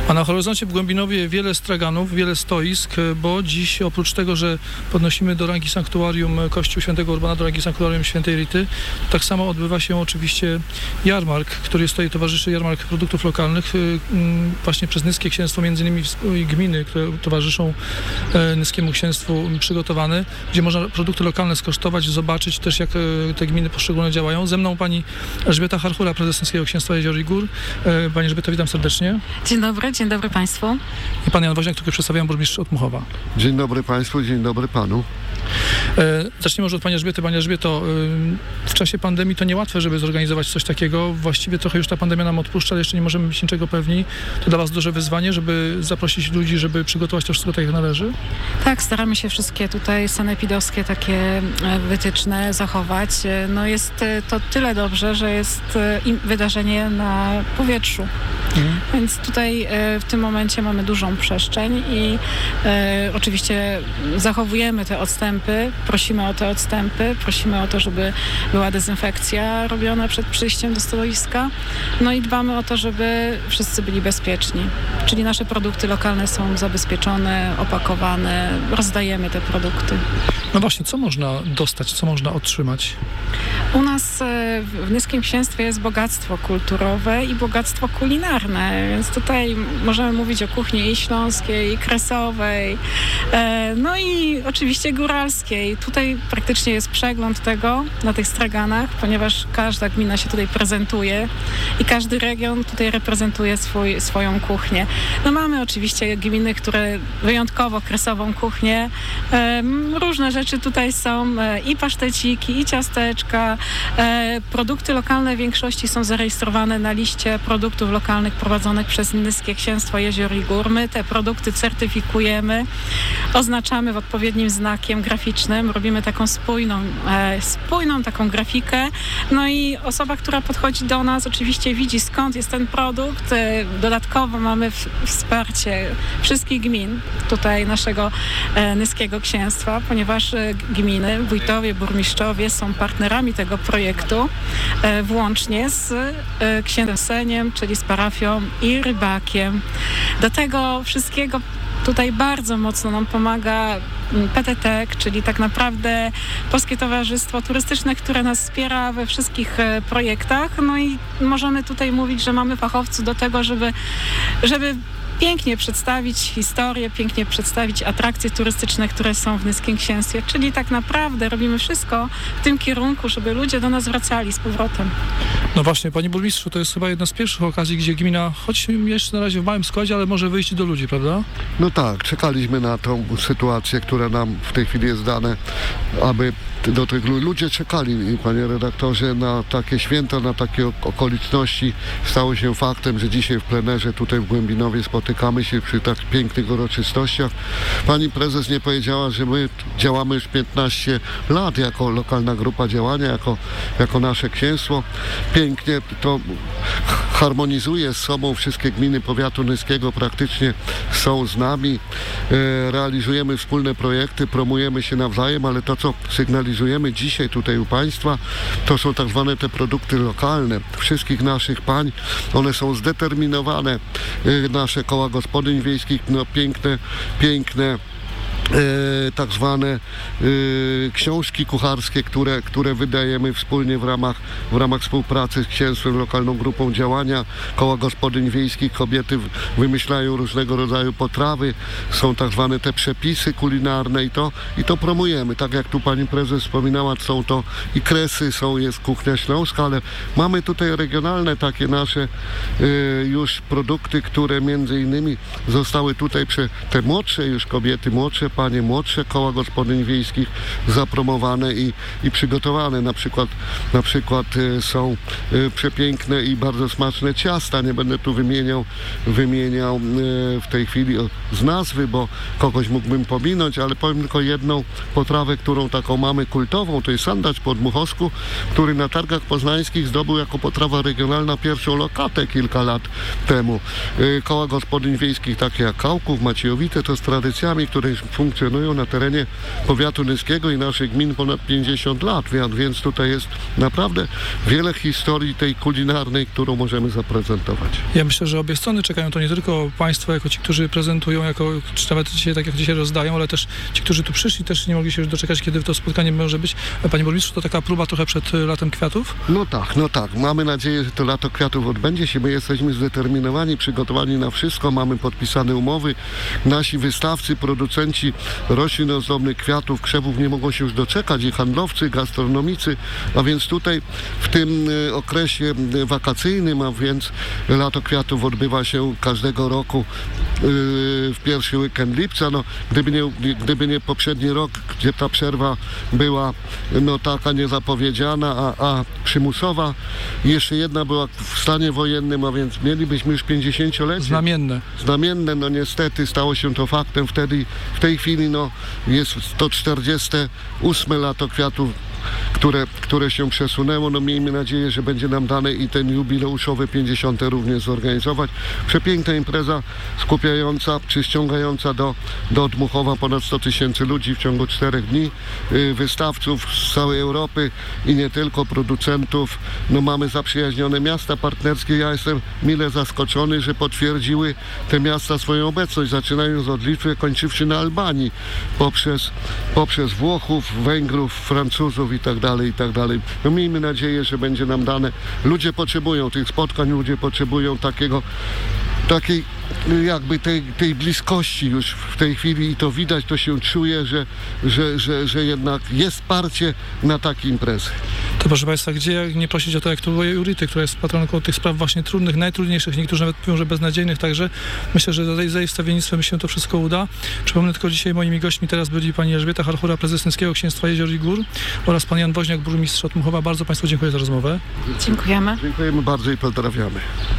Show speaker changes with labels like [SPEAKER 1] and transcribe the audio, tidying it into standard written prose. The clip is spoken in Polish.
[SPEAKER 1] A na horyzoncie w Głębinowie wiele straganów, wiele stoisk, bo dziś oprócz tego, że podnosimy do rangi sanktuarium Kościół Świętego Urbana, do rangi sanktuarium Świętej Rity, tak samo odbywa się oczywiście jarmark, który stoi, towarzyszy jarmark produktów lokalnych, właśnie przez Nyskie Księstwo, między innymi i gminy, które towarzyszą Nyskiemu Księstwu, przygotowany, gdzie można produkty lokalne skosztować, zobaczyć też, jak te gminy poszczególne działają. Ze mną pani Elżbieta Harchura, prezes Nyskiego Księstwa Jezior i Gór. Pani Elżbieta, witam serdecznie.
[SPEAKER 2] Dzień dobry Państwu.
[SPEAKER 1] I pan Jan Woźniak, który przedstawiam, burmistrz Otmuchowa.
[SPEAKER 3] Dzień dobry Państwu, dzień dobry Panu.
[SPEAKER 1] Zacznijmy może od pani Elżbiety. Pani Elżbieto, w czasie pandemii to niełatwe, żeby zorganizować coś takiego. Właściwie trochę już ta pandemia nam odpuszcza, ale jeszcze nie możemy być niczego pewni. To dla was duże wyzwanie, żeby zaprosić ludzi, żeby przygotować to wszystko tak, jak należy?
[SPEAKER 2] Tak, staramy się wszystkie tutaj sanepidowskie takie wytyczne zachować. No jest to tyle dobrze, że jest wydarzenie na powietrzu. Więc tutaj w tym momencie mamy dużą przestrzeń i oczywiście zachowujemy te odstępy, prosimy o te odstępy, prosimy o to, żeby była dezynfekcja robiona przed przyjściem do stoiska, no i dbamy o to, żeby wszyscy byli bezpieczni. Czyli nasze produkty lokalne są zabezpieczone, opakowane, rozdajemy te produkty.
[SPEAKER 1] No właśnie, co można dostać, co można otrzymać?
[SPEAKER 2] U nas w Nyskim Księstwie jest bogactwo kulturowe i bogactwo kulinarne, więc tutaj możemy mówić o kuchni i śląskiej, i kresowej, no i oczywiście góralskiej. Tutaj praktycznie jest przegląd tego na tych straganach, ponieważ każda gmina się tutaj prezentuje i każdy region tutaj reprezentuje swoją kuchnię. No mamy oczywiście gminy, które wyjątkowo kresową kuchnię, różne rzeczy tutaj są, i paszteciki, i ciasteczka. Produkty lokalne w większości są zarejestrowane na liście produktów lokalnych prowadzonych przez Nyskie Księstwo Jezior i Gór. My te produkty certyfikujemy, oznaczamy odpowiednim znakiem graficznym, robimy taką spójną taką grafikę. No i osoba, która podchodzi do nas, oczywiście widzi, skąd jest ten produkt. Dodatkowo mamy wsparcie wszystkich gmin tutaj naszego Nyskiego Księstwa, ponieważ gminy, wójtowie, burmistrzowie są partnerami tego projektu, włącznie z księdzem Seniem, czyli z parafią i rybakiem. Do tego wszystkiego tutaj bardzo mocno nam pomaga PTT, czyli tak naprawdę Polskie Towarzystwo Turystyczne, które nas wspiera we wszystkich projektach. No i możemy tutaj mówić, że mamy fachowców do tego, żeby pięknie przedstawić historię, pięknie przedstawić atrakcje turystyczne, które są w Nyskim Księstwie, czyli tak naprawdę robimy wszystko w tym kierunku, żeby ludzie do nas wracali z powrotem.
[SPEAKER 1] No właśnie, panie burmistrzu, to jest chyba jedna z pierwszych okazji, gdzie gmina, choć jeszcze na razie w małym składzie, ale może wyjść do ludzi, prawda?
[SPEAKER 3] No tak, czekaliśmy na tą sytuację, która nam w tej chwili jest dane, aby do tych ludzie czekali, panie redaktorze, na takie święto, na takie okoliczności. Stało się faktem, że dzisiaj w plenerze tutaj w Głębinowie spotykamy się przy tak pięknych uroczystościach. Pani prezes nie powiedziała, że my działamy już 15 lat jako lokalna grupa działania, jako nasze księstwo. Pięknie to harmonizuje z sobą wszystkie gminy powiatu nyskiego, praktycznie są z nami. Realizujemy wspólne projekty, promujemy się nawzajem, ale to, co sygnalizujemy dzisiaj tutaj u Państwa, to są tak zwane te produkty lokalne wszystkich naszych pań. One są zdeterminowane. Nasze koła gospodyń wiejskich, no piękne tak zwane książki kucharskie, które wydajemy wspólnie w ramach współpracy z księstwem, lokalną grupą działania. Koła gospodyń wiejskich, kobiety wymyślają różnego rodzaju potrawy, są tak zwane te przepisy kulinarne i to promujemy. Tak jak tu pani prezes wspominała, są to i kresy, jest kuchnia śląska, ale mamy tutaj regionalne takie nasze już produkty, które między innymi zostały tutaj te młodsze już kobiety, młodsze panie, młodsze koła gospodyń wiejskich zapromowane i przygotowane. Na przykład są przepiękne i bardzo smaczne ciasta. Nie będę tu wymieniał w tej chwili z nazwy, bo kogoś mógłbym pominąć, ale powiem tylko jedną potrawę, którą taką mamy kultową, to jest sandacz po dmuchowsku, który na targach poznańskich zdobył jako potrawa regionalna pierwszą lokatę kilka lat temu. Koła gospodyń wiejskich takie jak Kałków, Maciejowice, to z tradycjami, które funkcjonują na terenie powiatu nyskiego i naszych gmin ponad 50 lat, więc tutaj jest naprawdę wiele historii tej kulinarnej, którą możemy zaprezentować.
[SPEAKER 1] Ja myślę, że obie strony czekają, to nie tylko Państwo jako ci, którzy prezentują, czy nawet dzisiaj, tak jak dzisiaj rozdają, ale też ci, którzy tu przyszli, też nie mogli się już doczekać, kiedy to spotkanie może być. Panie burmistrzu, to taka próba trochę przed latem kwiatów?
[SPEAKER 3] No tak. Mamy nadzieję, że to lato kwiatów odbędzie się. My jesteśmy zdeterminowani, przygotowani na wszystko. Mamy podpisane umowy. Nasi wystawcy, producenci roślin ozdobnych, kwiatów, krzewów nie mogą się już doczekać i handlowcy, gastronomicy, a więc tutaj w tym okresie wakacyjnym, a więc lato kwiatów odbywa się każdego roku w pierwszy weekend lipca. No, gdyby nie poprzedni rok, gdzie ta przerwa była taka niezapowiedziana, a przymusowa. Jeszcze jedna była w stanie wojennym, a więc mielibyśmy już 50-lecie. Znamienne, no niestety stało się to faktem. Wtedy, w tej chwili jest 148 lato kwiatów, które się przesunęło. No miejmy nadzieję, że będzie nam dane i ten jubileuszowy 50. również zorganizować. Przepiękna impreza skupiająca, czy ściągająca do Dmuchowa ponad 100 000 ludzi w ciągu 4 dni. Wystawców z całej Europy i nie tylko, producentów. No mamy zaprzyjaźnione miasta partnerskie. Ja jestem mile zaskoczony, że potwierdziły te miasta swoją obecność, zaczynając od Litwy, kończywszy na Albanii, poprzez Włochów, Węgrów, Francuzów i tak dalej. No miejmy nadzieję, że będzie nam dane. Ludzie potrzebują tych spotkań, ludzie potrzebują takiej jakby tej bliskości już w tej chwili i to widać, to się czuje, że jednak jest wsparcie na takie imprezy.
[SPEAKER 1] To proszę Państwa, gdzie jak nie prosić o to, jak to było Jurity, która jest patronką tych spraw właśnie trudnych, najtrudniejszych, niektórzy nawet mówią, że beznadziejnych, także myślę, że za jej wstawiennictwem się to wszystko uda. Przypomnę tylko, dzisiaj moimi gośćmi teraz byli pani Elżbieta Harchura, prezes Nyskiego Księstwa Jezior i Gór oraz pan Jan Woźniak, burmistrz Dmuchowa. Bardzo Państwu dziękuję za rozmowę.
[SPEAKER 2] Dziękujemy.
[SPEAKER 3] Dziękujemy bardzo i pozdrawiamy.